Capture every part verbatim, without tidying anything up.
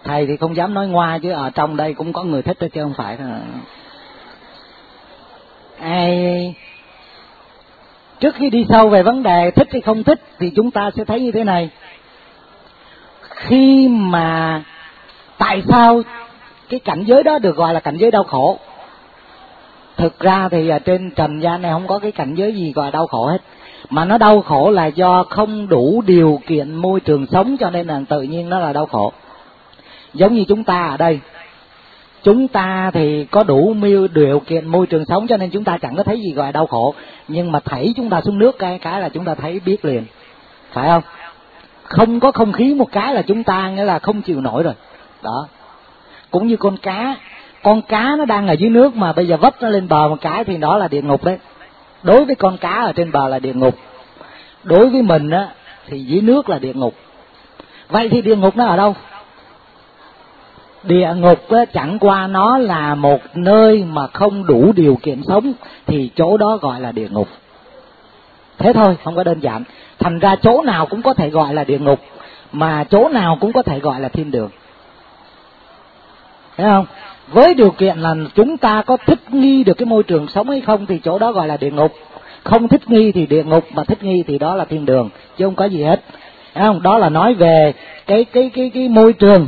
Thầy thì không dám nói ngoa, chứ ở trong đây cũng có người thích đó chứ không phải là... Ai... Trước khi đi sâu về vấn đề thích hay không thích thì chúng ta sẽ thấy như thế này. Khi mà tại sao cái cảnh giới đó được gọi là cảnh giới đau khổ? Thực ra thì trên trần gian này không có cái cảnh giới gì gọi là đau khổ hết. Mà nó đau khổ là do không đủ điều kiện môi trường sống, cho nên là tự nhiên nó là đau khổ. Giống như chúng ta ở đây, chúng ta thì có đủ điều kiện môi trường sống cho nên chúng ta chẳng có thấy gì gọi là đau khổ. Nhưng mà thảy chúng ta xuống nước cái cái là chúng ta thấy biết liền, phải không? Không có không khí một cái là chúng ta nghĩa là không chịu nổi rồi. Đó. Cũng như con cá, con cá nó đang ở dưới nước mà bây giờ vấp nó lên bờ một cái thì đó là địa ngục đấy. Đối với con cá ở trên bờ là địa ngục, đối với mình á thì dưới nước là địa ngục. Vậy thì địa ngục nó ở đâu? Địa ngục á, chẳng qua nó là một nơi mà không đủ điều kiện sống thì chỗ đó gọi là địa ngục. Thế thôi, không có đơn giản. Thành ra chỗ nào cũng có thể gọi là địa ngục, mà chỗ nào cũng có thể gọi là thiên đường. Thấy không? Với điều kiện là chúng ta có thích nghi được cái môi trường sống hay không thì chỗ đó gọi là địa ngục. Không thích nghi thì địa ngục, mà thích nghi thì đó là thiên đường, chứ không có gì hết. Thấy không? Đó là nói về cái cái cái cái môi trường.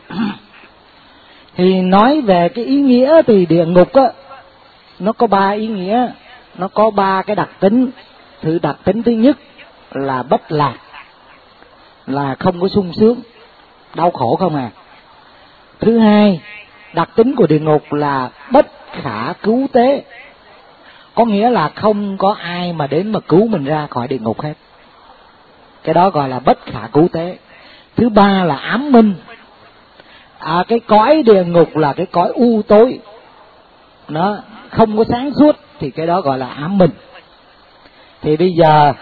Thì nói về cái ý nghĩa thì địa ngục á, nó có ba ý nghĩa, nó có ba cái đặc tính. Thứ đặc tính thứ nhất là bất lạc, là không có sung sướng, đau khổ không à. Thứ hai, đặc tính của địa ngục là bất khả cứu tế, có nghĩa là không có ai mà đến mà cứu mình ra khỏi địa ngục hết. Cái đó gọi là bất khả cứu tế. Thứ ba là ám minh. À, cái cõi địa ngục là cái cõi u tối, nó không có sáng suốt, thì cái đó gọi là ám minh. Thì bây giờ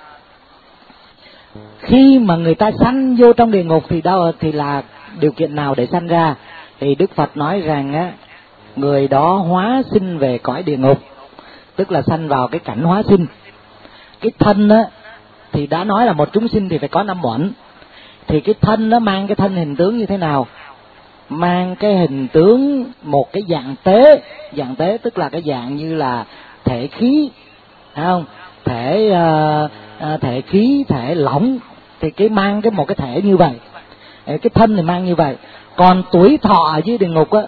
khi mà người ta sanh vô trong địa ngục thì đâu thì là điều kiện nào để sanh ra? Thì Đức Phật nói rằng á, người đó hóa sinh về cõi địa ngục, tức là sanh vào cái cảnh hóa sinh. Cái thân á thì đã nói là một chúng sinh thì phải có năm uẩn. Thì cái thân nó mang cái thân hình tướng như thế nào? Mang cái hình tướng một cái dạng tế. Dạng tế tức là cái dạng như là thể khí, phải không? Thể uh, thể khí, thể lỏng, thì cái mang cái một cái thể như vậy, cái thân thì mang như vậy. Còn tuổi thọ ở dưới địa ngục á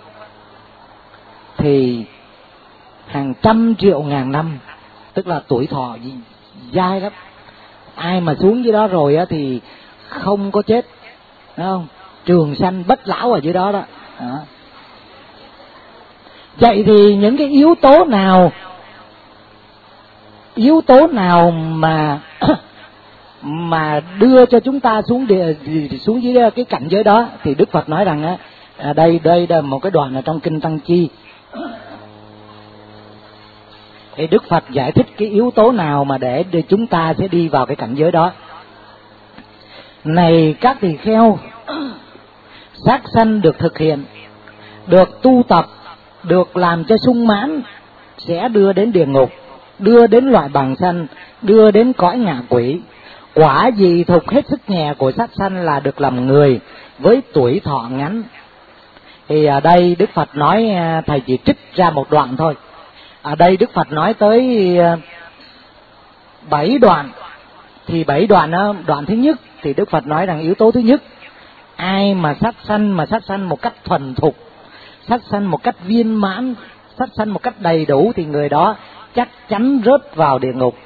thì hàng trăm triệu ngàn năm, tức là tuổi thọ dai lắm. Ai mà xuống dưới đó rồi á thì không có chết, đúng không? Trường sanh bất lão ở dưới đó đó. Đó. Vậy thì những cái yếu tố nào yếu tố nào mà mà đưa cho chúng ta xuống địa, xuống dưới cái cảnh giới đó? Thì Đức Phật nói rằng á, à, đây đây là một cái đoạn ở trong kinh Tăng Chi. Thì Đức Phật giải thích cái yếu tố nào mà để, để chúng ta sẽ đi vào cái cảnh giới đó. Này các tỳ kheo, sát sanh được thực hiện, được tu tập, được làm cho sung mãn sẽ đưa đến địa ngục, đưa đến loại bằng sanh, đưa đến cõi ngạ quỷ. Quả gì thuộc hết sức nhẹ của sát sanh là được làm người với tuổi thọ ngắn. Thì ở đây Đức Phật nói, thầy chỉ trích ra một đoạn thôi. Ở đây Đức Phật nói tới bảy đoạn. Thì bảy đoạn đó, đoạn thứ nhất thì Đức Phật nói rằng yếu tố thứ nhất, ai mà sát sanh mà sát sanh một cách thuần thục, sát sanh một cách viên mãn, sát sanh một cách đầy đủ thì người đó chắc chắn rớt vào địa ngục.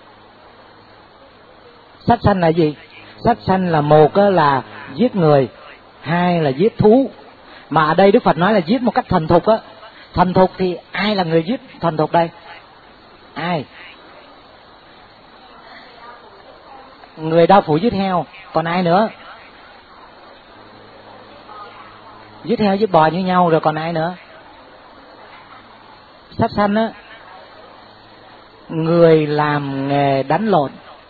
Sát sanh là gì? Sát sanh là một là giết người, hai là giết thú. Mà ở đây Đức Phật nói là giết một cách thuần thục á. Thuần thục thì ai là người giết thuần thục đây? Ai? Người đao phủ giết heo, còn ai nữa? Giết heo giết bò như nhau, rồi còn ai nữa? Sát sanh á, người làm nghề đánh lộn.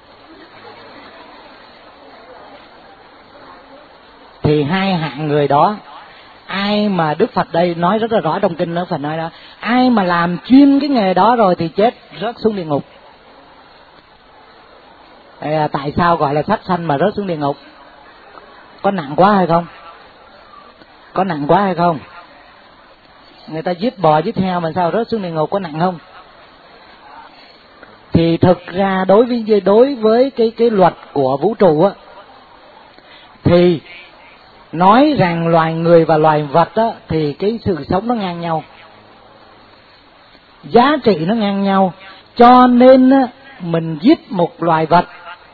Thì hai hạng người đó, ai mà Đức Phật đây nói rất là rõ trong kinh, Đức Phật nói đó, ai mà làm chuyên cái nghề đó rồi thì chết, rớt xuống địa ngục. À, tại sao gọi là sát sanh mà rớt xuống địa ngục? Có nặng quá hay không? có nặng quá hay không? Người ta giết bò giết heo mà sao rớt xuống địa ngục, có nặng không? Thì thực ra đối với đối với cái cái luật của vũ trụ á, thì nói rằng loài người và loài vật á, thì cái sự sống nó ngang nhau, giá trị nó ngang nhau, cho nên á, mình giết một loài vật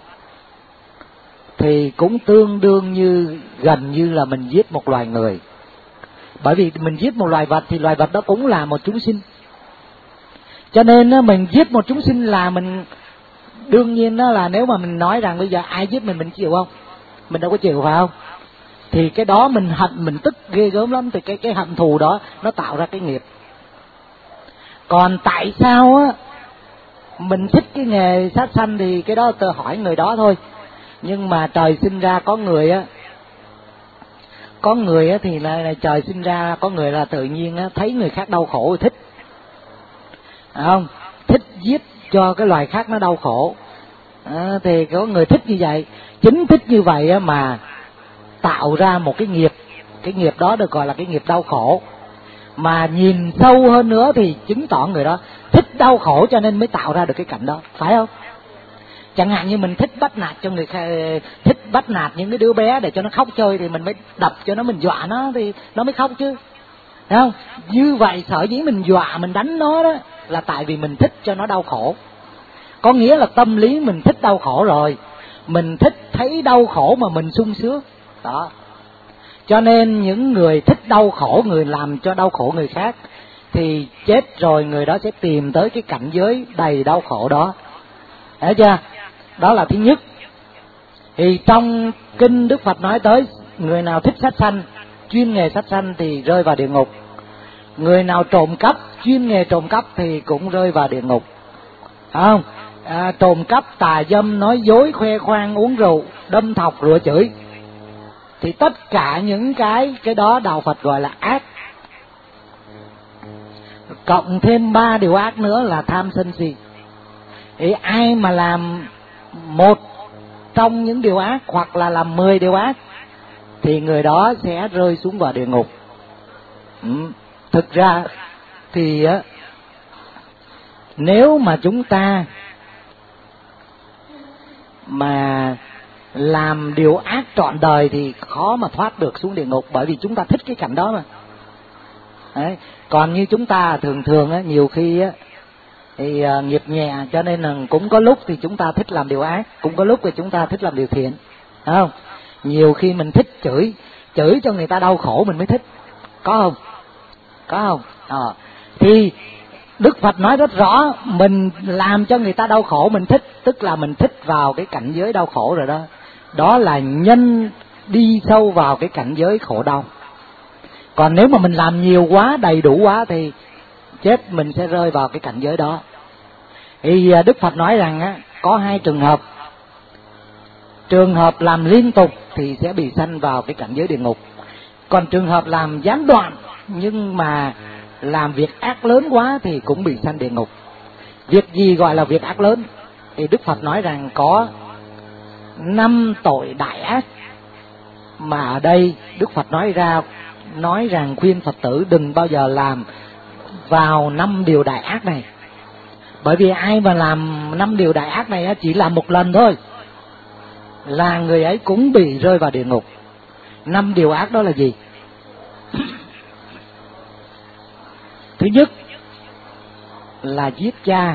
thì cũng tương đương như gần như là mình giết một loài người. Bởi vì mình giết một loài vật thì loài vật đó cũng là một chúng sinh. Cho nên á, mình giết một chúng sinh là mình đương nhiên đó là nếu mà mình nói rằng bây giờ ai giết mình mình chịu không? Mình đâu có chịu, phải không? Thì cái đó mình hận, mình tức ghê gớm lắm, thì cái cái hận thù đó nó tạo ra cái nghiệp. Còn tại sao á mình thích cái nghề sát sanh thì cái đó tôi hỏi người đó thôi. Nhưng mà trời sinh ra có người á, có người á thì là, là trời sinh ra có người là tự nhiên á, thấy người khác đau khổ thì thích, à không? Thích giết cho cái loài khác nó đau khổ. À, thì có người thích như vậy, chính thích như vậy á mà tạo ra một cái nghiệp, cái nghiệp đó được gọi là cái nghiệp đau khổ. Mà nhìn sâu hơn nữa thì chứng tỏ người đó thích đau khổ cho nên mới tạo ra được cái cảnh đó, phải không? Chẳng hạn như mình thích bắt nạt cho người khác, thích bắt nạt những cái đứa bé để cho nó khóc chơi thì mình mới đập cho nó, mình dọa nó thì nó mới khóc chứ, thấy không? Như vậy sở dĩ mình dọa mình đánh nó đó là tại vì mình thích cho nó đau khổ. Có nghĩa là tâm lý mình thích đau khổ rồi, mình thích thấy đau khổ mà mình sung sướng đó. Cho nên những người thích đau khổ, người làm cho đau khổ người khác thì chết rồi người đó sẽ tìm tới cái cảnh giới đầy đau khổ đó. Thấy chưa? Đó là thứ nhất. Thì trong kinh Đức Phật nói tới người nào thích sát sanh, chuyên nghề sát sanh thì rơi vào địa ngục. Người nào trộm cắp, chuyên nghề trộm cắp thì cũng rơi vào địa ngục. Phải không? À, trộm cắp, tà dâm, nói dối, khoe khoang, uống rượu, đâm thọc, rủa chửi, thì tất cả những cái cái đó đạo Phật gọi là ác. Cộng thêm ba điều ác nữa là tham sân si. Thì ai mà làm một trong những điều ác hoặc là làm mười điều ác thì người đó sẽ rơi xuống vào địa ngục. Ừ. Thực ra thì á, nếu mà chúng ta mà làm điều ác trọn đời thì khó mà thoát được xuống địa ngục, bởi vì chúng ta thích cái cảnh đó mà. Đấy. Còn như chúng ta thường thường á, nhiều khi á thì uh, nghiệp nhẹ, cho nên là cũng có lúc thì chúng ta thích làm điều ác, cũng có lúc thì chúng ta thích làm điều thiện, phải không? Nhiều khi mình thích chửi, chửi cho người ta đau khổ mình mới thích, có không? Có không? Ờ. Thì Đức Phật nói rất rõ, mình làm cho người ta đau khổ mình thích, tức là mình thích vào cái cảnh giới đau khổ rồi đó. Đó là nhân đi sâu vào cái cảnh giới khổ đau. Còn nếu mà mình làm nhiều quá, đầy đủ quá thì chết, mình sẽ rơi vào cái cảnh giới đó. Thì Đức Phật nói rằng á, có hai trường hợp. Trường hợp làm liên tục thì sẽ bị sanh vào cái cảnh giới địa ngục. Còn trường hợp làm gián đoạn nhưng mà làm việc ác lớn quá thì cũng bị sanh địa ngục. Việc gì gọi là việc ác lớn? Thì Đức Phật nói rằng có năm tội đại ác, mà ở đây Đức Phật nói ra, nói rằng khuyên Phật tử đừng bao giờ làm vào năm điều đại ác này. Bởi vì ai mà làm năm điều đại ác này chỉ làm một lần thôi là người ấy cũng bị rơi vào địa ngục. Năm điều ác đó là gì? Thứ nhất là giết cha.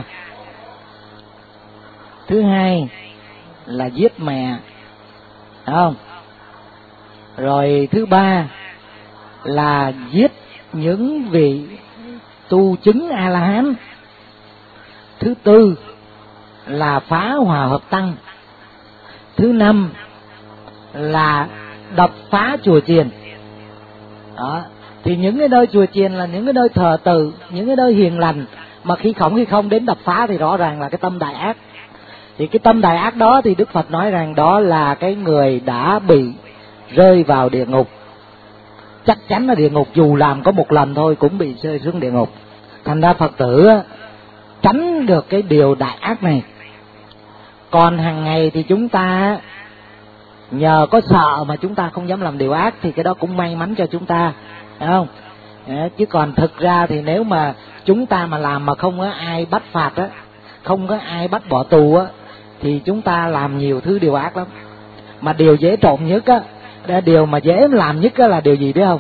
Thứ hai là giết mẹ, phải không? Rồi thứ ba là giết những vị tu chứng A-la-hán. Thứ tư là phá hòa hợp tăng. Thứ năm là đập phá chùa chiền. Đó. Thì những cái nơi chùa chiền là những cái nơi thờ tự, những cái nơi hiền lành, mà khi không khi không đến đập phá thì rõ ràng là cái tâm đại ác. Thì cái tâm đại ác đó thì Đức Phật nói rằng đó là cái người đã bị rơi vào địa ngục. Chắc chắn là địa ngục, dù làm có một lần thôi cũng bị rơi xuống địa ngục. Thành ra Phật tử tránh được cái điều đại ác này. Còn hàng ngày thì chúng ta Nhờ có sợ mà chúng ta không dám làm điều ác thì cái đó cũng may mắn cho chúng ta, phải không? Đấy, chứ còn thực ra thì nếu mà chúng ta mà làm mà không có ai bắt phạt á, không có ai bắt bỏ tù á, thì chúng ta làm nhiều thứ điều ác lắm. Mà điều dễ trộm nhất á, điều mà dễ làm nhất á là điều gì biết không?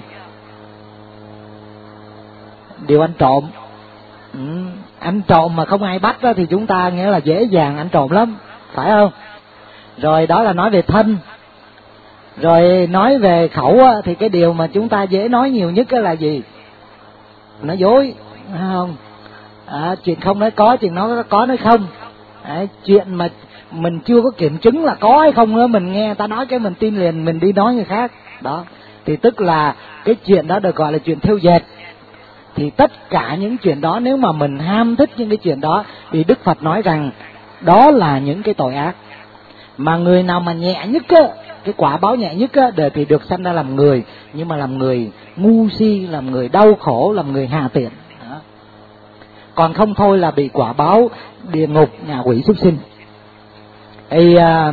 Điều ăn trộm. Ừ, ăn trộm mà không ai bắt á, thì chúng ta nghĩa là dễ dàng ăn trộm lắm, phải không? Rồi đó là nói về thân. Rồi nói về khẩu á, thì cái điều mà chúng ta dễ nói nhiều nhất là gì? Nói dối, không? À, chuyện không nói có, chuyện nói có nói không. À, chuyện mà mình chưa có kiểm chứng là có hay không nữa, mình nghe ta nói cái mình tin liền, mình đi nói người khác. Đó, thì tức là cái chuyện đó được gọi là chuyện thêu dệt. Thì tất cả những chuyện đó, nếu mà mình ham thích những cái chuyện đó, thì Đức Phật nói rằng đó là những cái tội ác. Mà người nào mà nhẹ nhất á, cái quả báo nhẹ nhất á, để thì được sanh ra làm người, nhưng mà làm người ngu si, làm người đau khổ, làm người hà tiện. Đó. Còn không thôi là bị quả báo địa ngục, ngạ quỷ, súc sinh. Thì à,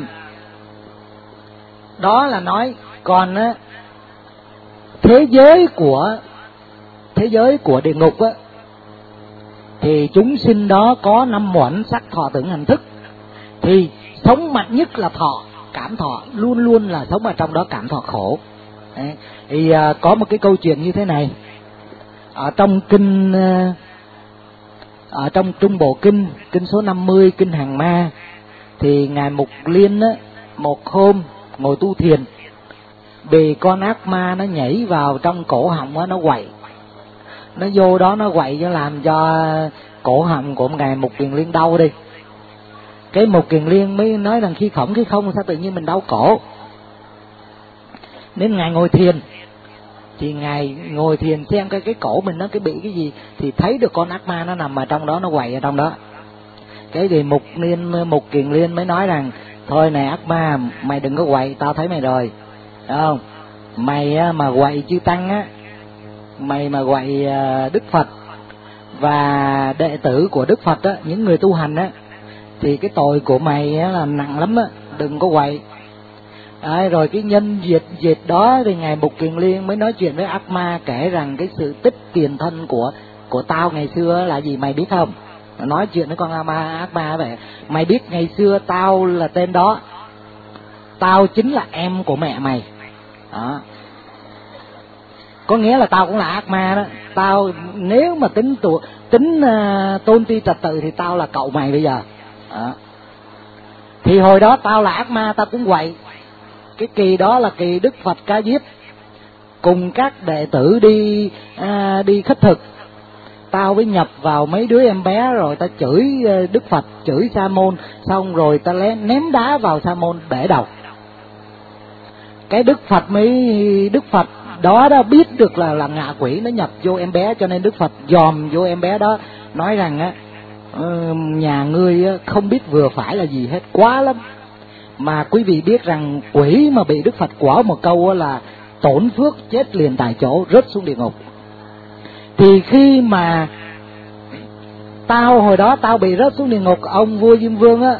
đó là nói. Còn á, thế giới của thế giới của địa ngục á, thì chúng sinh đó có năm uẩn sắc thọ tưởng hành thức. Thì sống mạnh nhất là thọ, cảm thọ, luôn luôn là sống ở trong đó cảm thọ khổ. Đấy. Thì à, có một cái câu chuyện như thế này. Ở trong kinh à, ở trong Trung Bộ Kinh, kinh số năm mươi, kinh Hàng Ma, thì ngài Mục Liên á, một hôm ngồi tu thiền, bị con ác ma nó nhảy vào trong cổ họng á, nó quậy, nó vô đó nó quậy cho làm cho cổ họng của ngài Mục Kiền Liên đau đi. Cái Mục Kiền Liên mới nói rằng khi khổng khi không sao tự nhiên mình đau cổ. Nên ngài ngồi thiền, thì ngài ngồi thiền xem cái cái cổ mình nó cái bị cái gì, thì thấy được con ác ma nó nằm ở trong đó, nó quậy ở trong đó. Cái thì Mục Liên Mục Kiền Liên mới nói rằng thôi này ác ma, mày đừng có quậy, tao thấy mày rồi, đúng không? Mày á, mà quậy chư tăng á, mày mà quậy Đức Phật và đệ tử của Đức Phật á, những người tu hành á, thì cái tội của mày á là nặng lắm á, đừng có quậy. Đấy, rồi cái nhân dịp dịp đó thì ngài Mục Kiền Liên mới nói chuyện với ác ma, kể rằng cái sự tích tiền thân của của tao ngày xưa là gì mày biết không? Nói chuyện với con ác ma, ác ma vậy, mày biết ngày xưa tao là tên đó, tao chính là em của mẹ mày. Đó. Có nghĩa là tao cũng là ác ma đó. Tao nếu mà tính tụ, tính uh, tôn ti trật tự thì tao là cậu mày bây giờ. Đó. Thì hồi đó tao là ác ma, tao cũng quậy. Cái kỳ đó là kỳ Đức Phật Ca Diếp cùng các đệ tử đi uh, đi khất thực. Tao mới nhập vào mấy đứa em bé, rồi ta chửi Đức Phật, chửi Sa Môn, xong rồi ta ném đá vào Sa Môn bể đầu. Cái Đức Phật mới Đức Phật đó đã biết được là là ngạ quỷ nó nhập vô em bé, cho nên Đức Phật dòm vô em bé đó, nói rằng á, nhà ngươi không biết vừa phải là gì hết, quá lắm. Mà quý vị biết rằng quỷ mà bị Đức Phật quở một câu là tổn phước, chết liền tại chỗ, rớt xuống địa ngục. Thì khi mà tao hồi đó tao bị rớt xuống địa ngục, ông vua Diêm Vương á,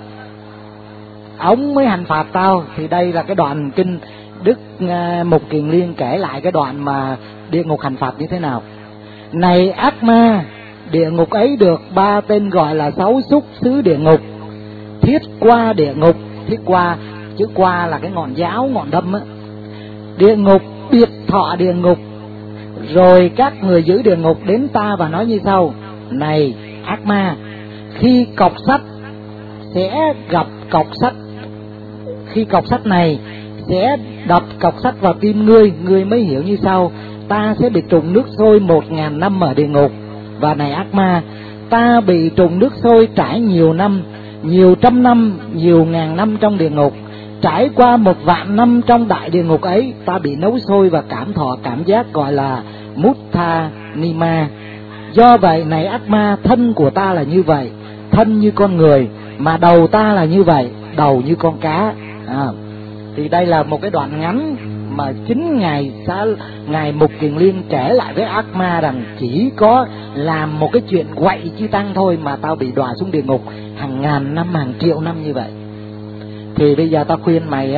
ông mới hành phạt tao. Thì đây là cái đoạn kinh Đức uh, Mục Kiền Liên kể lại cái đoạn mà địa ngục hành phạt như thế nào. Này ác ma, địa ngục ấy được ba tên gọi là sáu xúc xứ địa ngục, thiết qua địa ngục. Thiết qua, chữ qua là cái ngọn giáo, ngọn đâm á. Địa ngục, biệt thọ địa ngục. Rồi các người giữ địa ngục đến ta và nói như sau: này ác ma, khi cọc sắt sẽ gặp cọc sắt, khi cọc sắt này sẽ đập cọc sắt vào tim ngươi, ngươi mới hiểu như sau: ta sẽ bị trùng nước sôi một ngàn năm ở địa ngục. Và này ác ma, ta bị trùng nước sôi trải nhiều năm, nhiều trăm năm, nhiều ngàn năm trong địa ngục. Trải qua một vạn năm trong đại địa ngục ấy, ta bị nấu sôi và cảm thọ cảm giác gọi là Muttha Nima. Do vậy này ác ma, thân của ta là như vậy, thân như con người, mà đầu ta là như vậy, đầu như con cá. À, thì đây là một cái đoạn ngắn mà chính ngài ngài Mục Kiền Liên kể lại với ác ma rằng chỉ có làm một cái chuyện quậy chư tăng thôi mà tao bị đọa xuống địa ngục hàng ngàn năm, hàng triệu năm như vậy. Thì bây giờ tao khuyên mày á,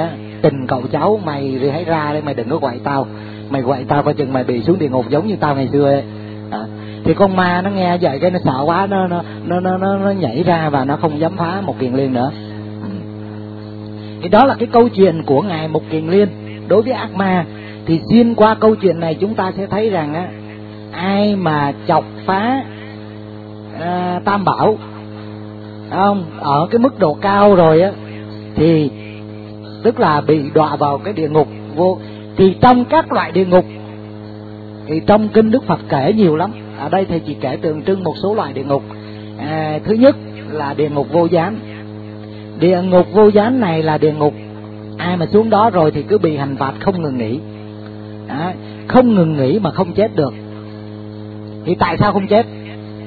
tình cậu cháu mày rồi hãy ra đây, mày đừng có quậy tao, mày quậy tao coi chừng mày bị xuống địa ngục giống như tao ngày xưa ấy. À, thì con ma nó nghe vậy cái nó sợ quá, nó nó nó nó nó, nó nhảy ra và nó không dám phá Mục Kiền Liên nữa. Ừ. Thì đó là cái câu chuyện của ngài Mục Kiền Liên đối với ác ma. Thì xuyên qua câu chuyện này chúng ta sẽ thấy rằng á, ai mà chọc phá à, Tam Bảo không ở cái mức độ cao rồi á thì tức là bị đọa vào cái địa ngục vô. Thì trong các loại địa ngục thì trong kinh Đức Phật kể nhiều lắm, ở đây thầy chỉ kể tượng trưng một số loại địa ngục. À, thứ nhất là địa ngục vô gián. Địa ngục vô gián này là địa ngục ai mà xuống đó rồi thì cứ bị hành phạt không ngừng nghỉ. Đó, không ngừng nghỉ mà không chết được. Thì tại sao không chết?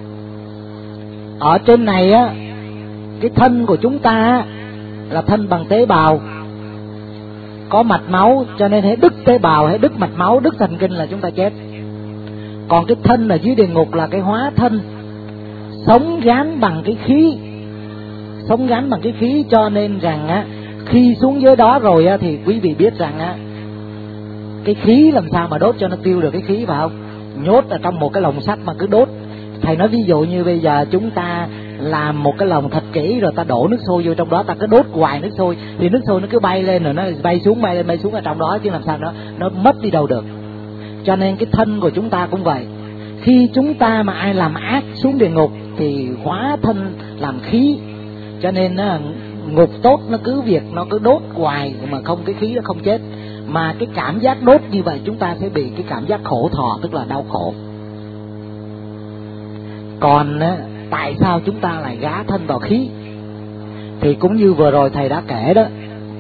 Ở trên này á, cái thân của chúng ta là thân bằng tế bào, có mạch máu, cho nên hễ đứt tế bào, hễ đứt mạch máu, đứt thần kinh là chúng ta chết. Còn cái thân ở dưới địa ngục là cái hóa thân, sống gắn bằng cái khí, sống gắn bằng cái khí, cho nên rằng á, khi xuống dưới đó rồi á, thì quý vị biết rằng á, cái khí làm sao mà đốt cho nó tiêu được cái khí, phải không? Nhốt ở trong một cái lồng sắt mà cứ đốt. Thầy nói ví dụ như bây giờ chúng ta làm một cái lồng thật kỹ rồi ta đổ nước sôi vô trong đó, ta cứ đốt hoài nước sôi thì nước sôi nó cứ bay lên rồi nó bay xuống bay lên bay xuống ở trong đó, chứ làm sao nó nó mất đi đâu được. Cho nên cái thân của chúng ta cũng vậy. Khi chúng ta mà ai làm ác xuống địa ngục thì hóa thân làm khí, cho nên nó, ngục tốt nó cứ việc nó cứ đốt hoài mà không, cái khí nó không chết. Mà cái cảm giác đốt như vậy chúng ta sẽ bị cái cảm giác khổ thọ, tức là đau khổ. Còn tại sao chúng ta lại gá thân vào khí? Thì cũng như vừa rồi thầy đã kể đó,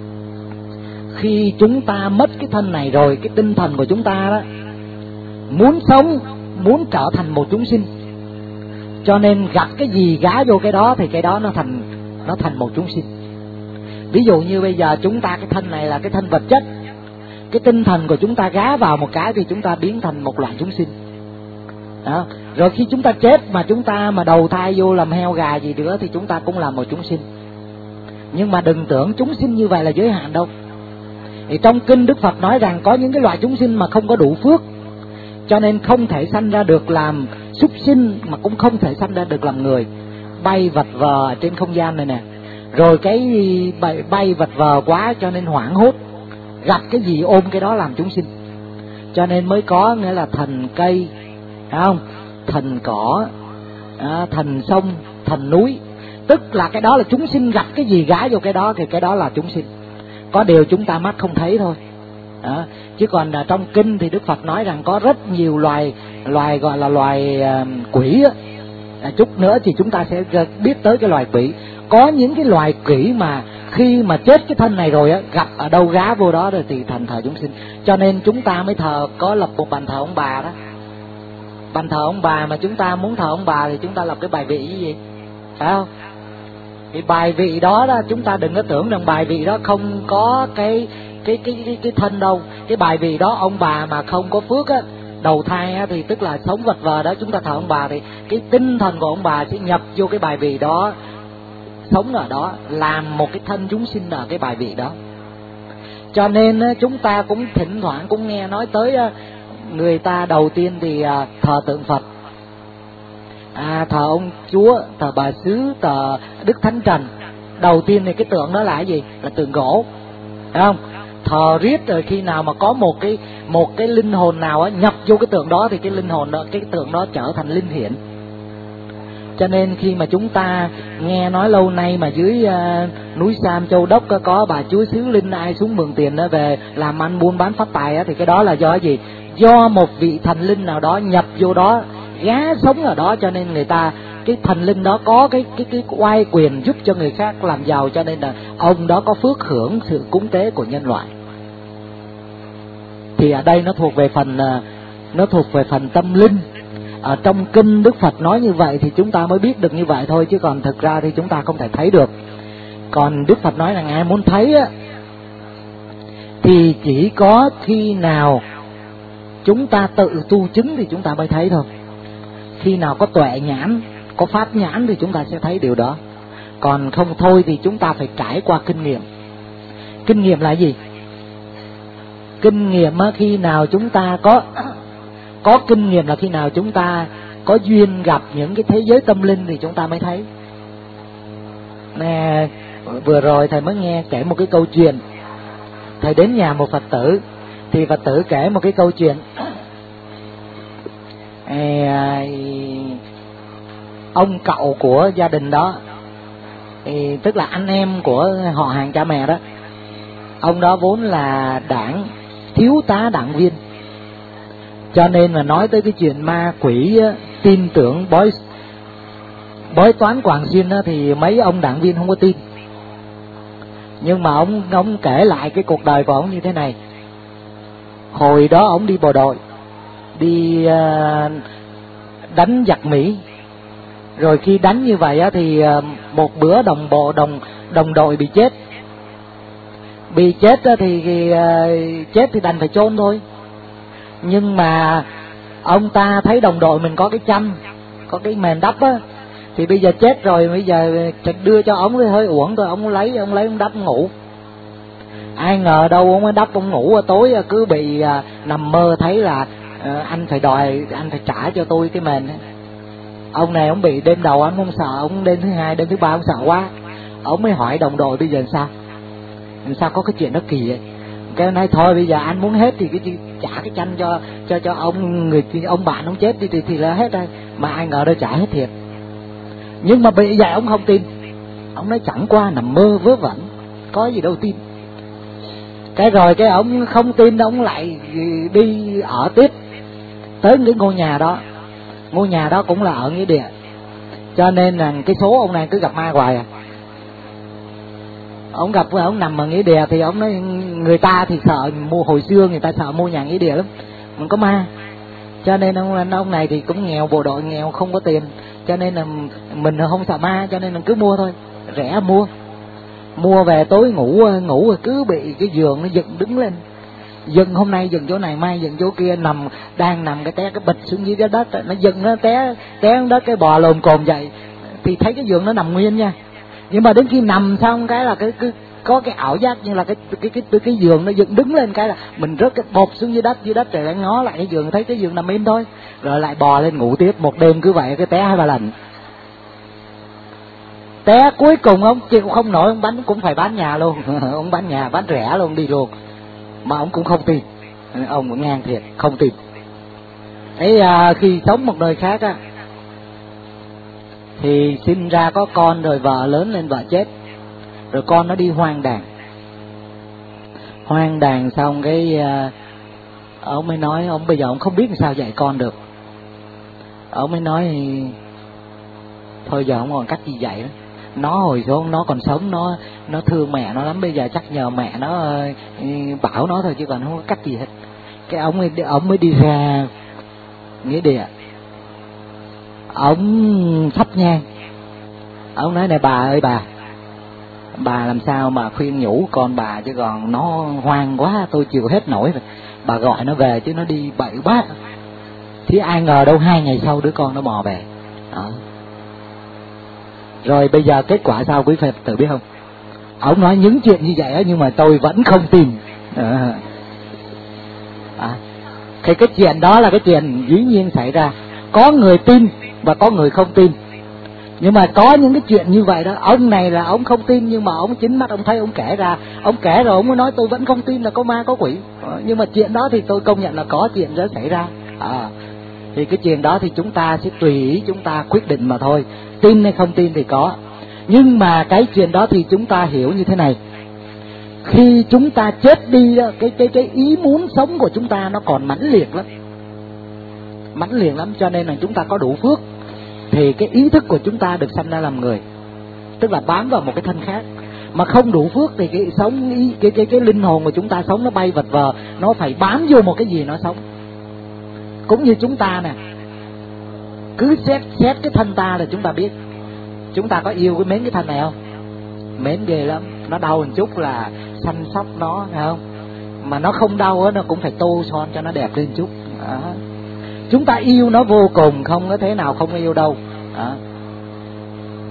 khi chúng ta mất cái thân này rồi, cái tinh thần của chúng ta đó muốn sống, muốn trở thành một chúng sinh, cho nên gặp cái gì gá vô cái đó thì cái đó nó thành nó thành một chúng sinh. Ví dụ như bây giờ chúng ta cái thân này là cái thân vật chất, cái tinh thần của chúng ta gá vào một cái thì chúng ta biến thành một loại chúng sinh. Đó. Rồi khi chúng ta chết mà chúng ta mà đầu thai vô làm heo gà gì nữa thì chúng ta cũng là một chúng sinh. Nhưng mà đừng tưởng chúng sinh như vậy là giới hạn đâu. Thì trong kinh Đức Phật nói rằng có những cái loại chúng sinh mà không có đủ phước, cho nên không thể sanh ra được làm súc sinh, mà cũng không thể sanh ra được làm người. Bay vật vờ trên không gian này nè, rồi cái bay, bay vật vờ quá cho nên hoảng hốt, gặp cái gì ôm cái đó làm chúng sinh. Cho nên mới có nghĩa là thần cây, phải không? Thần cỏ, à, thần sông, thần núi. Tức là cái đó là chúng sinh, gặp cái gì gái vô cái đó thì cái đó là chúng sinh. Có điều chúng ta mắt không thấy thôi. Đó. Chứ còn à, trong kinh thì Đức Phật nói rằng có rất nhiều loài loài gọi là loài à, quỷ á. À, chút nữa thì chúng ta sẽ biết tới cái loài quỷ. Có những cái loài quỷ mà khi mà chết cái thân này rồi á, gặp ở đâu gá vô đó rồi thì thành thờ chúng sinh. Cho nên chúng ta mới thờ, có lập một bàn thờ ông bà đó. Bàn thờ ông bà mà chúng ta muốn thờ ông bà thì chúng ta lập cái bài vị gì, phải không? Thì bài vị đó đó, chúng ta đừng có tưởng rằng bài vị đó không có cái cái cái cái, cái thân đâu. Cái bài vị đó ông bà mà không có phước á, đầu thai á, thì tức là sống vật vờ đó, chúng ta thờ ông bà thì cái tinh thần của ông bà sẽ nhập vô cái bài vị đó, sống ở đó, làm một cái thân chúng sinh ở cái bài vị đó. Cho nên chúng ta cũng thỉnh thoảng cũng nghe nói tới người ta đầu tiên thì thờ tượng Phật, à, thờ ông Chúa, thờ bà xứ, thờ Đức Thánh Trần. Đầu tiên thì cái tượng đó là cái gì? Là tượng gỗ, phải không? Thờ riết rồi khi nào mà có một cái một cái linh hồn nào á nhập vô cái tượng đó thì cái linh hồn đó, cái tượng đó trở thành linh hiển. Cho nên khi mà chúng ta nghe nói lâu nay mà dưới uh, núi Sam Châu Đốc có, có bà Chúa Xứ Linh ai xuống mượn tiền đó về làm ăn buôn bán phát tài á, thì cái đó là do cái gì? Do một vị thần linh nào đó nhập vô đó, gá sống ở đó, cho nên người ta, cái thần linh đó có cái cái cái oai quyền giúp cho người khác làm giàu, cho nên là ông đó có phước hưởng sự cúng tế của nhân loại. Thì ở đây nó thuộc về phần nó thuộc về phần tâm linh. Ở trong kinh Đức Phật nói như vậy thì chúng ta mới biết được như vậy thôi, chứ còn thực ra thì chúng ta không thể thấy được. Còn Đức Phật nói là ai muốn thấy á thì chỉ có khi nào chúng ta tự tu chứng thì chúng ta mới thấy thôi. Khi nào có tuệ nhãn, có pháp nhãn thì chúng ta sẽ thấy điều đó. Còn không thôi thì chúng ta phải trải qua kinh nghiệm. Kinh nghiệm là gì? Kinh nghiệm á, khi nào chúng ta có có kinh nghiệm là khi nào chúng ta có duyên gặp những cái thế giới tâm linh thì chúng ta mới thấy. Nè, vừa rồi thầy mới nghe kể một cái câu chuyện. Thầy đến nhà một Phật tử, thì Phật tử kể một cái câu chuyện. À, ông cậu của gia đình đó, thì tức là anh em của họ hàng cha mẹ đó, ông đó vốn là đảng thiếu tá đảng viên, cho nên là nói tới cái chuyện ma quỷ tin tưởng bói bói toán quàng xuyên đó, thì mấy ông đảng viên không có tin. Nhưng mà ông ông kể lại cái cuộc đời của ông như thế này. Hồi đó ông đi bộ đội, đi uh, đánh giặc Mỹ. Rồi khi đánh như vậy á, thì uh, một bữa đồng bộ đồng đồng đội bị chết. Bị chết á, thì uh, chết thì đành phải chôn thôi. Nhưng mà ông ta thấy đồng đội mình có cái chăn, có cái mền đắp á, thì bây giờ chết rồi, bây giờ đưa cho ông hơi uổng thôi, ông lấy ông lấy ông đắp ngủ. Ai ngờ đâu ông mới đắp ông ngủ, tối cứ bị à, nằm mơ thấy là à, anh phải đòi, anh phải trả cho tôi cái mền ấy. Ông này ông bị đêm đầu ông không sợ, ông đêm thứ hai đêm thứ ba ông sợ quá, ông mới hỏi đồng đội bây giờ sao, sao có cái chuyện đó kỳ vậy. Cái nói thôi bây giờ anh muốn hết thì cái trả cái chanh cho cho cho ông người ông bạn ông chết đi thì thì là hết rồi. Mà ai ngờ đâu trả hết thiệt. Nhưng mà bị vậy ông không tin, ông nói chẳng qua nằm mơ vớ vẩn, có gì đâu tin. Cái rồi cái ông không tin, ông lại đi ở tiếp tới cái ngôi nhà đó. Ngôi nhà đó cũng là ở nghĩa địa, cho nên là cái số ông này cứ gặp ma hoài à. Ông gặp ông nằm ở nghĩa địa thì ông nói người ta thì sợ mua, hồi xưa người ta sợ mua nhà nghĩa địa lắm, mình có ma. Cho nên ông ông này thì cũng nghèo, bộ đội nghèo không có tiền, cho nên là mình không sợ ma, cho nên là cứ mua thôi, rẻ mua. Mua về tối ngủ ngủ rồi cứ bị cái giường nó dựng đứng lên, dựng hôm nay dựng chỗ này, mai dựng chỗ kia, nằm đang nằm cái té cái bịch xuống dưới cái đất, nó dựng nó té té xuống đất, cái bò lồm cồm dậy thì thấy cái giường nó nằm nguyên nha. Nhưng mà đến khi nằm xong cái là cái cứ có cái ảo giác như là cái cái cái cái, cái giường nó dựng đứng lên, cái là mình rớt cái bột xuống dưới đất, dưới đất rồi lại ngó lại cái giường, thấy cái giường nằm im thôi, rồi lại bò lên ngủ tiếp. Một đêm cứ vậy cái té hai ba lần. Té cuối cùng ông chịu không nổi, ông bán cũng phải bán nhà luôn. Ông bán nhà bán rẻ luôn, đi luôn, mà ông cũng không tin. Ông cũng ngang thiệt, không tin. Ấy à, khi sống một nơi khác á, thì sinh ra có con rồi vợ lớn lên vợ chết, rồi con nó đi hoang đàn. Hoang đàn xong cái à, ông mới nói ông bây giờ ông không biết làm sao dạy con được. Ông mới nói thôi giờ không còn cách gì dạy đó. Nó hồi xuống nó còn sống, nó nó thương mẹ nó lắm, bây giờ chắc nhờ mẹ nó uh, bảo nó thôi chứ còn không có cách gì hết. Cái ông ấy ông mới đi ra nghĩa địa, ông thắp nhang, ông nói này bà ơi bà, bà làm sao mà khuyên nhủ con bà chứ còn nó hoang quá tôi chịu hết nổi rồi. Bà gọi nó về chứ nó đi bậy quá. Thì ai ngờ đâu hai ngày sau đứa con nó mò về đó. Rồi bây giờ kết quả sao quý Phật tử biết không? Ông nói những chuyện như vậy nhưng mà tôi vẫn không tin. À, à, thì cái chuyện đó là cái chuyện dĩ nhiên xảy ra. Có người tin và có người không tin. Nhưng mà có những cái chuyện như vậy đó, ông này là ông không tin, nhưng mà ông chính mắt ông thấy, ông kể ra, ông kể rồi ông mới nói tôi vẫn không tin là có ma có quỷ. À, nhưng mà chuyện đó thì tôi công nhận là có chuyện đó xảy ra. À, thì cái chuyện đó thì chúng ta sẽ tùy ý chúng ta quyết định mà thôi, tin hay không tin thì có. Nhưng mà cái chuyện đó thì chúng ta hiểu như thế này, khi chúng ta chết đi đó, cái cái cái ý muốn sống của chúng ta nó còn mãnh liệt lắm, mãnh liệt lắm, cho nên là chúng ta có đủ phước thì cái ý thức của chúng ta được sanh ra làm người, tức là bám vào một cái thân khác. Mà không đủ phước thì cái sống ý, cái cái cái linh hồn của chúng ta sống nó bay vật vờ, nó phải bám vô một cái gì nó sống. Cũng như chúng ta nè, cứ xét xét cái thân ta là chúng ta biết chúng ta có yêu cái mến cái thân này không. Mến ghê lắm, nó đau một chút là săn sóc nó, phải không? Mà nó không đau á, nó cũng phải tô son cho nó đẹp lên chút. À, chúng ta yêu nó vô cùng, không có thế nào không yêu đâu. À,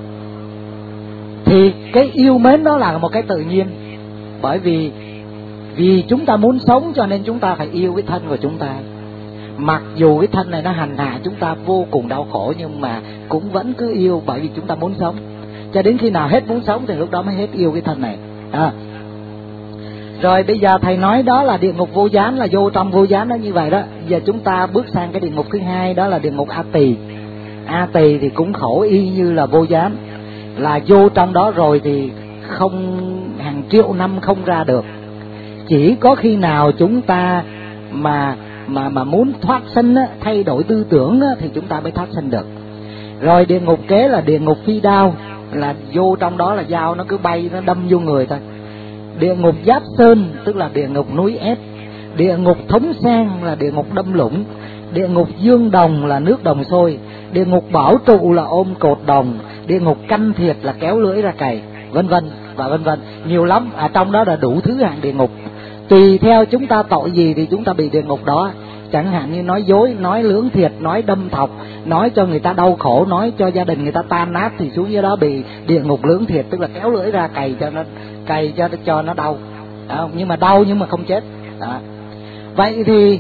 thì cái yêu mến đó là một cái tự nhiên, bởi vì Vì chúng ta muốn sống cho nên chúng ta phải yêu cái thân của chúng ta. Mặc dù cái thân này nó hành hạ chúng ta vô cùng đau khổ, nhưng mà cũng vẫn cứ yêu, bởi vì chúng ta muốn sống. Cho đến khi nào hết muốn sống thì lúc đó mới hết yêu cái thân này. À. Rồi bây giờ thầy nói đó là địa ngục vô gián, là vô trong vô gián, nó như vậy đó. Giờ chúng ta bước sang cái địa ngục thứ hai, đó là địa ngục A Tỳ. A Tỳ thì cũng khổ y như là vô gián, là vô trong đó rồi thì không, hàng triệu năm không ra được. Chỉ có khi nào chúng ta mà mà mà muốn thoát sinh á, thay đổi tư tưởng á, thì chúng ta mới thoát sinh được. Rồi địa ngục kế là địa ngục phi đao, là vô trong đó là dao nó cứ bay, nó đâm vô người thôi. Địa ngục Giáp Sơn tức là địa ngục núi ép. Địa ngục Thống Sang là địa ngục đâm lũng. Địa ngục Dương Đồng là nước đồng sôi. Địa ngục Bảo Trụ là ôm cột đồng. Địa ngục Canh Thiệt là kéo lưỡi ra cày, vân vân và vân vân, nhiều lắm. À, trong đó là đủ thứ hạng địa ngục. Tùy theo chúng ta tội gì thì chúng ta bị địa ngục đó. Chẳng hạn như nói dối, nói lưỡng thiệt, nói đâm thọc, nói cho người ta đau khổ, nói cho gia đình người ta tan nát, thì xuống dưới đó bị địa ngục lưỡng thiệt, tức là kéo lưỡi ra cày cho nó cày cho cho nó đau. À, nhưng mà đau nhưng mà không chết. À. Vậy thì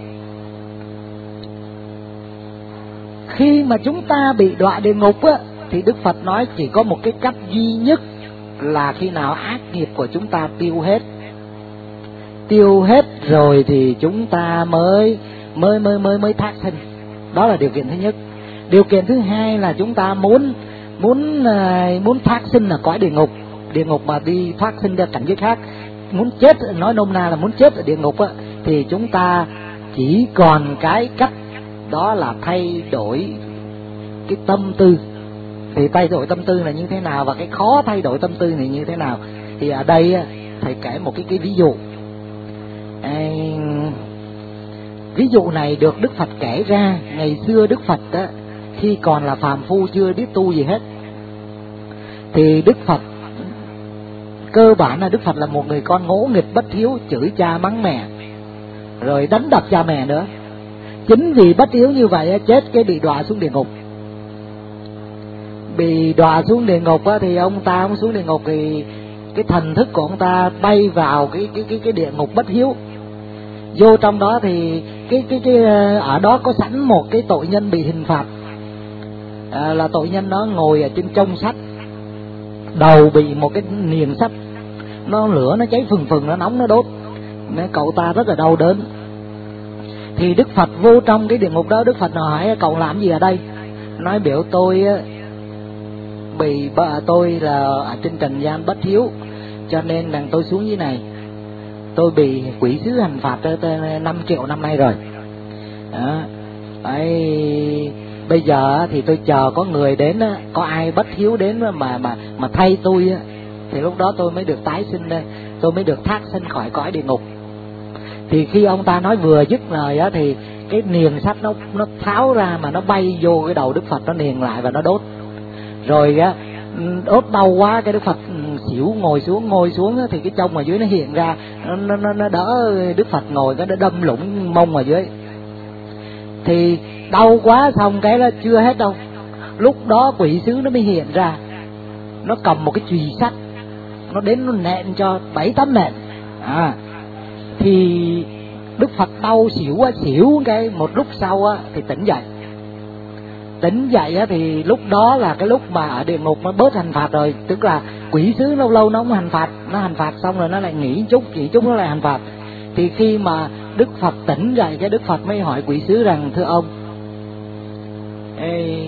khi mà chúng ta bị đọa địa ngục á, thì Đức Phật nói chỉ có một cái cách duy nhất là khi nào ác nghiệp của chúng ta tiêu hết. Tiêu hết rồi thì chúng ta mới mới mới mới mới thác sinh. Đó là điều kiện thứ nhất. Điều kiện thứ hai là chúng ta muốn muốn muốn thác sinh là cõi địa ngục, địa ngục mà đi thoát sinh ra cảnh giới khác. Muốn chết, nói nôm na là muốn chết ở địa ngục á, thì chúng ta chỉ còn cái cách đó là thay đổi cái tâm tư. Thì thay đổi tâm tư là như thế nào, và cái khó thay đổi tâm tư này như thế nào? Thì ở đây thầy kể một cái cái ví dụ. À, ví dụ này được Đức Phật kể ra ngày xưa. Đức Phật á, khi còn là phàm phu chưa biết tu gì hết, thì Đức Phật cơ bản là Đức Phật là một người con ngỗ nghịch bất hiếu, chửi cha mắng mẹ, rồi đánh đập cha mẹ nữa. Chính vì bất hiếu như vậy chết cái bị đọa xuống địa ngục. Bị đọa xuống địa ngục á, thì ông ta ông xuống địa ngục thì cái thần thức của ông ta bay vào cái cái cái cái địa ngục bất hiếu. Vô trong đó thì cái cái cái ở đó có sẵn một cái tội nhân bị hình phạt. À, là tội nhân nó ngồi ở trên chông sắt, đầu bị một cái niềng sắt, nó lửa nó cháy phừng phừng, nó nóng nó đốt. Nên cậu ta rất là đau đớn. Thì Đức Phật vô trong cái địa ngục đó, Đức Phật hỏi cậu làm gì ở đây? Nói biểu tôi bị tôi là ở trên trần gian bất hiếu, cho nên rằng tôi xuống dưới này. Tôi bị quỷ sứ hành phạt năm triệu năm nay rồi. Đó. Đấy, bây giờ thì tôi chờ có người đến, có ai bất hiếu đến mà mà mà thay tôi, thì lúc đó tôi mới được tái sinh, tôi mới được thác sinh khỏi cõi địa ngục. Thì khi ông ta nói vừa dứt lời á, thì cái niềng sắt nó nó tháo ra mà nó bay vô cái đầu Đức Phật, nó niềng lại và nó đốt. Rồi á, đốt đau quá, cái Đức Phật xỉu ngồi xuống, ngồi xuống á, thì cái chông ở dưới nó hiện ra, nó nó nó đỡ Đức Phật ngồi, cái nó đâm lũng mông ở dưới. Thì đau quá, xong cái đó chưa hết đâu. Lúc đó quỷ sứ nó mới hiện ra, nó cầm một cái chùy sắt, nó đến nó nện cho bảy tám nện. À, thì Đức Phật đau xỉu á, xỉu cái một lúc sau á thì tỉnh dậy. Tỉnh dậy á thì lúc đó là cái lúc mà ở địa ngục nó bớt hành phạt rồi, tức là quỷ sứ lâu lâu nó không hành phạt, nó hành phạt xong rồi nó lại nghỉ chút, nghỉ chút nó lại hành phạt. Thì khi mà Đức Phật tỉnh dậy, cái Đức Phật mới hỏi quỷ sứ rằng: thưa ông, ê,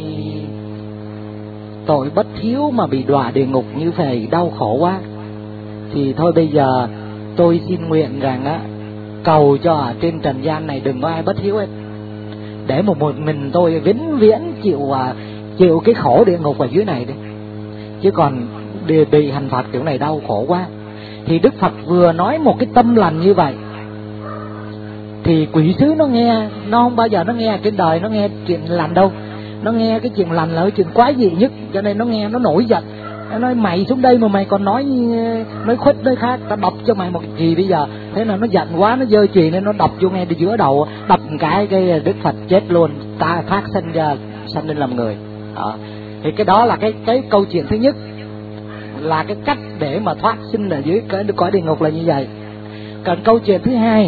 tội bất hiếu mà bị đọa địa ngục như vậy đau khổ quá, thì thôi bây giờ tôi xin nguyện rằng á, cầu cho ở trên trần gian này đừng có ai bất hiếu hết, để một một mình tôi vĩnh viễn chịu chịu cái khổ địa ngục ở dưới này đấy, chứ còn bị, bị hành phạt kiểu này đau khổ quá. Thì Đức Phật vừa nói một cái tâm lành như vậy, thì quỷ sứ nó nghe, nó không bao giờ nó nghe trên đời nó nghe chuyện lành đâu, nó nghe cái chuyện lành là cái chuyện quái dị nhất, cho nên nó nghe nó nổi giận. Nó nói mày xuống đây mà mày còn nói nói khuất nơi khác, ta đập cho mày một cái gì bây giờ. Thế là nó giận quá, nó giơ chùy nên nó đập vô ngay giữa đầu, đập cái cái Đức Phật chết luôn, ta thác sinh ra sanh lên làm người. Đó. Thì cái đó là cái cái câu chuyện thứ nhất, là cái cách để mà thoát sinh ở dưới cái cõi địa ngục là như vậy. còn câu chuyện thứ hai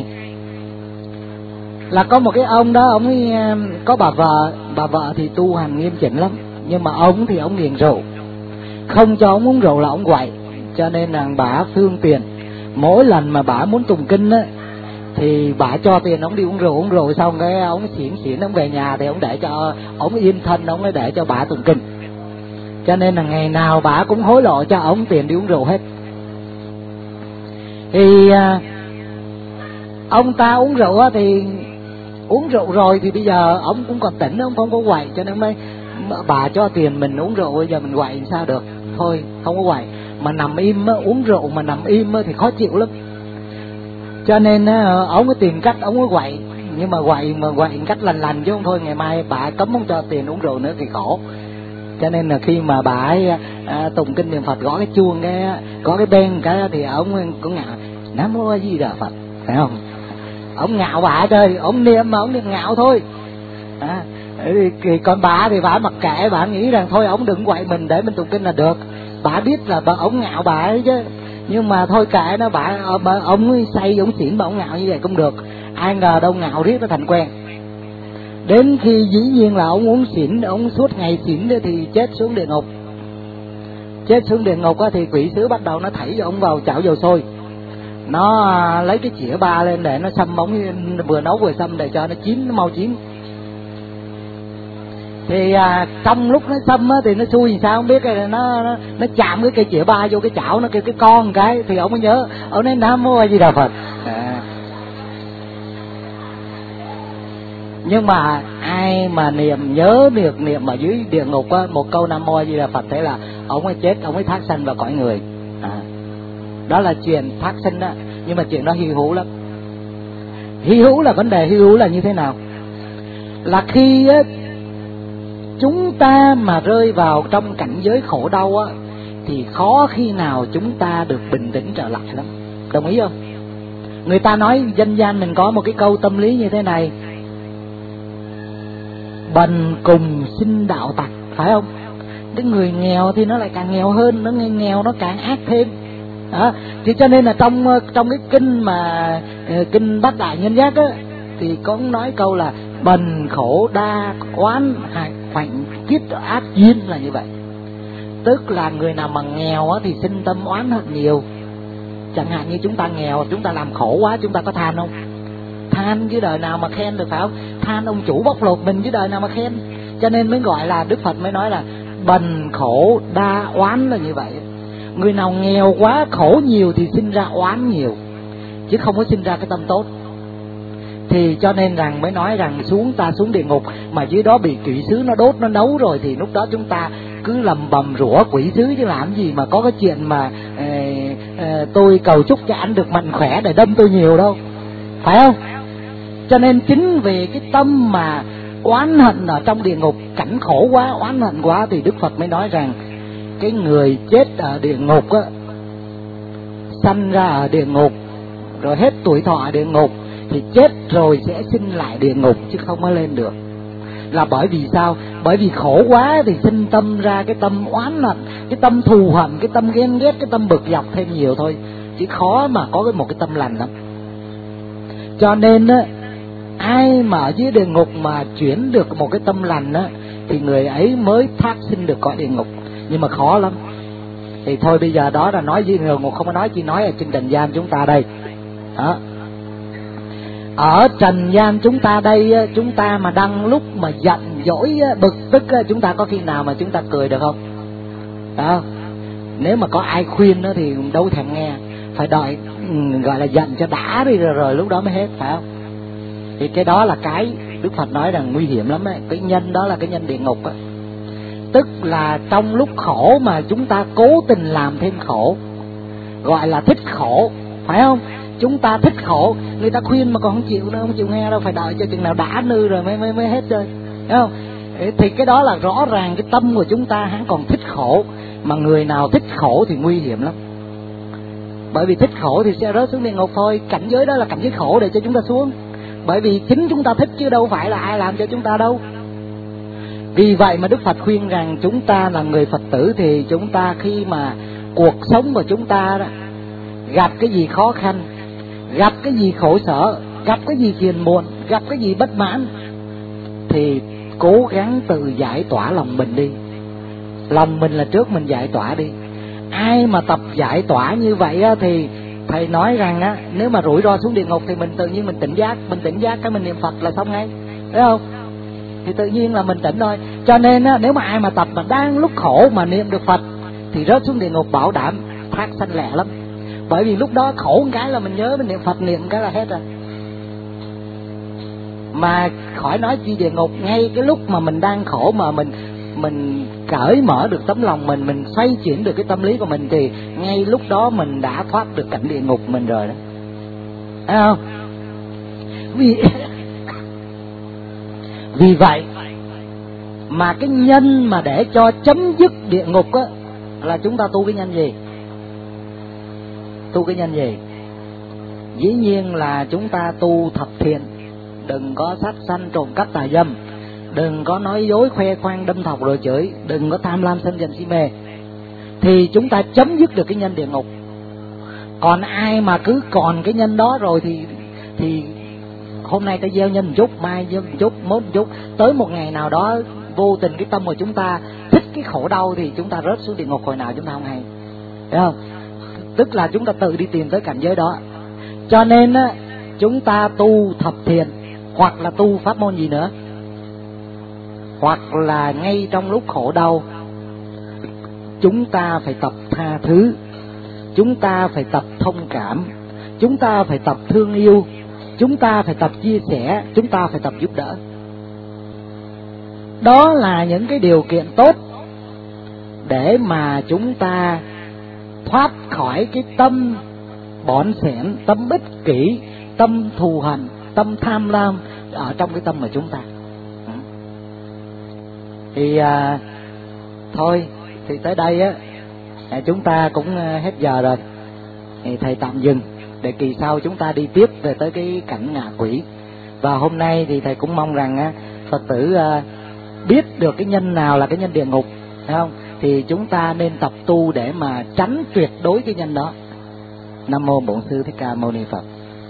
là có một cái ông đó, ông ấy có bà vợ, bà vợ thì tu hành nghiêm chỉnh lắm, nhưng mà ông thì ông nghiện rượu, không cho ông uống rượu là ông quậy, cho nên là bà phương tiền. Mỗi lần mà bà muốn tụng kinh á thì bà cho tiền ông đi uống rượu, uống rượu xong cái ông xỉn xỉn ông về nhà thì ông để cho ông yên thân, ông ấy để cho bà tụng kinh. Cho nên là ngày nào bà cũng hối lộ cho ông tiền đi uống rượu hết. Thì à, ông ta uống rượu á, thì uống rượu rồi thì bây giờ ông cũng còn tỉnh, ông không có quậy, cho nên mới bà cho tiền mình uống rượu, bây giờ mình quậy sao được, thôi không có quậy. Mà nằm im á, uống rượu mà nằm im á, thì khó chịu lắm. Cho nên á, ông có tìm cách ông có quậy, nhưng mà quậy mà quậy cách lành lành chứ không thôi ngày mai bà cấm không cho tiền uống rượu nữa thì khổ. Cho nên là khi mà bà ấy à, tụng kinh niệm Phật, gõ cái chuông cái có cái bên cái thì ông cũng ngạo Nam Mô A Di Đà Phật, phải không? Ông ngạo bà chơi, ông niệm mà ông niệm ngạo thôi. À, thì còn bà thì bà mặc kệ, bà nghĩ rằng thôi ông đừng quậy mình để mình tụng kinh là được. Bà biết là bà ông ngạo bà ấy chứ, nhưng mà thôi kệ nó, bà, bà ông say ông xỉn mà ông ngạo như vậy cũng được. Ai ngờ đâu ngạo riết nó thành quen. Đến khi dĩ nhiên là ông uống xỉn, ông suốt ngày xỉn thì chết xuống địa ngục. Chết xuống địa ngục thì quỷ sứ bắt đầu nó thảy ông vào chảo dầu sôi. Nó lấy cái chĩa ba lên để nó xăm ống, vừa nấu vừa xăm để cho nó chín, nó mau chín. Thì à, trong lúc nó xăm á, thì nó xui làm sao không biết, nó nó, nó chạm cái cây chĩa ba vô cái chảo, nó kêu cái con cái thì ông mới nhớ, ông nói Nam Mô A Di Đà Phật. À. Nhưng mà ai mà niệm nhớ được niệm ở dưới địa ngục á, một câu Nam Mô A Di Đà Phật, thế là ông ấy chết, ông ấy thác sanh vào cõi người. À. Đó là chuyện thác sinh đó, nhưng mà chuyện đó hy hữu lắm. Hy hữu là vấn đề hy hữu là như thế nào? Là khi á, chúng ta mà rơi vào trong cảnh giới khổ đau á, thì khó khi nào chúng ta được bình tĩnh trở lại lắm. Đồng ý không? Người ta nói dân gian mình có một cái câu tâm lý như thế này: bần cùng sinh đạo tặc, phải không? Cái người nghèo thì nó lại càng nghèo hơn, nó nghèo nó càng ác thêm. Đó. Thì cho nên là trong trong cái kinh mà kinh Bát Đại Nhân Giác á, thì có nói câu là bần khổ đa oán hại hoạnh kiết ác duyên, là như vậy. Tức là người nào mà nghèo á, thì sinh tâm oán hận nhiều. Chẳng hạn như chúng ta nghèo, chúng ta làm khổ quá, chúng ta có than không? Than chứ đời nào mà khen được, phải không? Than ông chủ bóc lột mình chứ đời nào mà khen. Cho nên mới gọi là Đức Phật mới nói là bần khổ đa oán, là như vậy. Người nào nghèo quá, khổ nhiều thì sinh ra oán nhiều, chứ không có sinh ra cái tâm tốt. Thì cho nên rằng mới nói rằng xuống ta xuống địa ngục mà dưới đó bị quỷ sứ nó đốt nó nấu rồi, thì lúc đó chúng ta cứ lầm bầm rủa quỷ sứ chứ làm gì mà có cái chuyện mà e, e, tôi cầu chúc cho anh được mạnh khỏe để đâm tôi nhiều đâu, phải không? Cho nên chính vì cái tâm mà oán hận ở trong địa ngục, cảnh khổ quá, oán hận quá, thì Đức Phật mới nói rằng cái người chết ở địa ngục á, sanh ra ở địa ngục rồi hết tuổi thọ ở địa ngục, thì chết rồi sẽ sinh lại địa ngục chứ không có lên được. Là bởi vì sao? Bởi vì khổ quá thì sinh tâm ra cái tâm oán hận, cái tâm thù hận, cái tâm ghen ghét, cái tâm bực dọc thêm nhiều thôi, chứ khó mà có một cái tâm lành lắm. Cho nên á, ai mà ở dưới địa ngục mà chuyển được một cái tâm lành á, thì người ấy mới thác sinh được cõi địa ngục, nhưng mà khó lắm. Thì thôi bây giờ đó là nói với người ngục, không có nói, chỉ nói ở trên trần gian chúng ta đây. Đó. Ở trần gian chúng ta đây, chúng ta mà đang lúc mà giận dỗi bực tức, chúng ta có khi nào mà chúng ta cười được không? Đó. Nếu mà có ai khuyên đó thì đâu thèm nghe, phải đợi gọi là giận cho đã đi rồi, rồi lúc đó mới hết, phải không? Thì cái đó là cái Đức Phật nói rằng nguy hiểm lắm ấy. Cái nhân đó là cái nhân địa ngục ấy. Tức là trong lúc khổ mà chúng ta cố tình làm thêm khổ, gọi là thích khổ, phải không? Chúng ta thích khổ, người ta khuyên mà còn không chịu nữa, không chịu nghe đâu, phải đợi cho chừng nào đã nư rồi mới mới mới hết chơi, thấy không? Thì cái đó là rõ ràng cái tâm của chúng ta hắn còn thích khổ, mà người nào thích khổ thì nguy hiểm lắm. Bởi vì thích khổ thì sẽ rớt xuống địa ngục thôi. Cảnh giới đó là cảnh giới khổ để cho chúng ta xuống, bởi vì chính chúng ta thích chứ đâu phải là ai làm cho chúng ta đâu. Vì vậy mà Đức Phật khuyên rằng chúng ta là người Phật tử thì chúng ta khi mà cuộc sống của chúng ta đó, gặp cái gì khó khăn gặp cái gì khổ sở, gặp cái gì phiền muộn, gặp cái gì bất mãn, thì cố gắng tự giải tỏa lòng mình đi. Lòng mình là trước mình giải tỏa đi. Ai mà tập giải tỏa như vậy á, thì thầy nói rằng á, nếu mà rủi ro xuống địa ngục thì mình tự nhiên mình tỉnh giác, mình tỉnh giác cái mình niệm Phật là xong ngay, thấy không? Thì tự nhiên là mình tỉnh thôi. Cho nên á, nếu mà ai mà tập mà đang lúc khổ mà niệm được Phật thì rớt xuống địa ngục bảo đảm thác sanh lẹ lắm. Bởi vì lúc đó khổ một cái là mình nhớ mình niệm Phật, niệm một cái là hết rồi. Mà khỏi nói chi địa ngục, ngay cái lúc mà mình đang khổ mà mình mình cởi mở được tấm lòng mình, mình xoay chuyển được cái tâm lý của mình, thì ngay lúc đó mình đã thoát được cảnh địa ngục mình rồi đó, thấy không? Vì vì vậy mà cái nhân mà để cho chấm dứt địa ngục á, là chúng ta tu cái nhân gì? Tu cái nhân gì? Dĩ nhiên là chúng ta tu thập thiện. Đừng có sát sanh, trộm cắp, tà dâm, đừng có nói dối, khoe khoang, đâm thọc rồi chửi, đừng có tham lam, sân giận, si mê, thì chúng ta chấm dứt được cái nhân địa ngục. Còn ai mà cứ còn cái nhân đó rồi thì thì hôm nay ta gieo nhân một chút, mai gieo một chút, mốt một chút, tới một ngày nào đó vô tình cái tâm của chúng ta thích cái khổ đau thì chúng ta rớt xuống địa ngục hồi nào chúng ta không hay, thấy không? Tức là chúng ta tự đi tìm tới cảnh giới đó. Cho nên á, chúng ta tu thập thiện, hoặc là tu pháp môn gì nữa, hoặc là ngay trong lúc khổ đau chúng ta phải tập tha thứ, chúng ta phải tập thông cảm, chúng ta phải tập thương yêu, chúng ta phải tập chia sẻ, chúng ta phải tập giúp đỡ. Đó là những cái điều kiện tốt để mà chúng ta thoát khỏi cái tâm bỏn sẻn, tâm ích kỷ, tâm thù hằn, tâm tham lam ở trong cái tâm của chúng ta. Thì à, thôi thì tới đây á, chúng ta cũng hết giờ rồi, thì thầy tạm dừng để kỳ sau chúng ta đi tiếp về tới cái cảnh ngạ quỷ. Và hôm nay thì thầy cũng mong rằng á, Phật tử à, biết được cái nhân nào là cái nhân địa ngục, thấy không? Thì chúng ta nên tập tu để mà tránh tuyệt đối cái nhân đó. Nam mô Bổn Sư Thích Ca Mâu Ni Phật.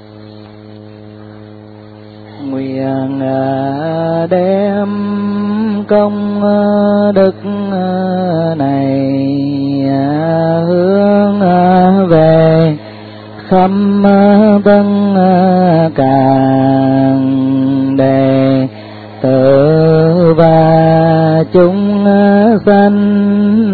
Nguyện đem công đức này hướng về khắp tất cả đệ tử và chúng sanh